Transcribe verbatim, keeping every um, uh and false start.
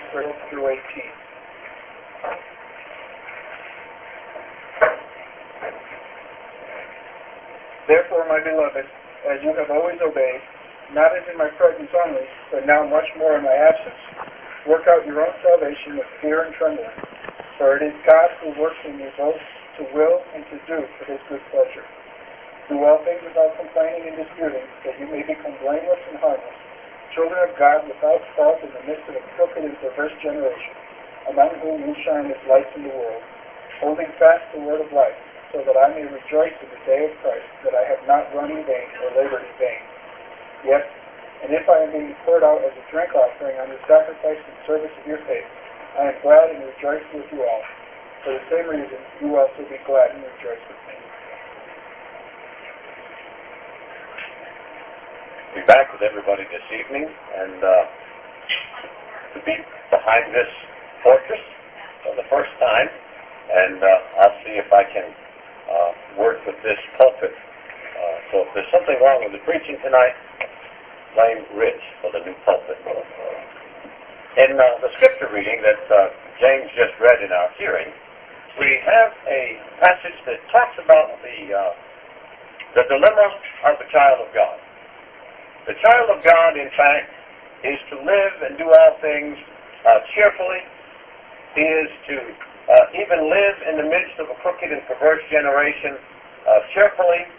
twelve through eighteen. Therefore, my beloved, as you have always obeyed, not as in my presence only, but now much more in my absence, work out your own salvation with fear and trembling. For it is God who works in you both to will and to do for his good pleasure. Do all things without complaining and disputing, that you may become blameless and harmless, children of God without fault in the midst of a crooked and perverse generation, among whom you shine as lights in the world, holding fast the word of life, so that I may rejoice in the day of Christ, that I have not run in vain or labored in vain. Yes, and if I am being poured out as a drink offering on the sacrifice and service of your faith, I am glad and rejoice with you all. For the same reason, you also be glad and rejoice with me. Be back with everybody this evening, and uh, to be behind this fortress for the first time, and uh, I'll see if I can uh, work with this pulpit. Uh, so if there's something wrong with the preaching tonight, blame Rich for the new pulpit. In uh, the scripture reading that uh, James just read in our hearing, we have a passage that talks about the uh, the dilemma of the child of God. The child of God, in fact, is to live and do all things uh, cheerfully. He is to uh, even live in the midst of a crooked and perverse generation uh, cheerfully.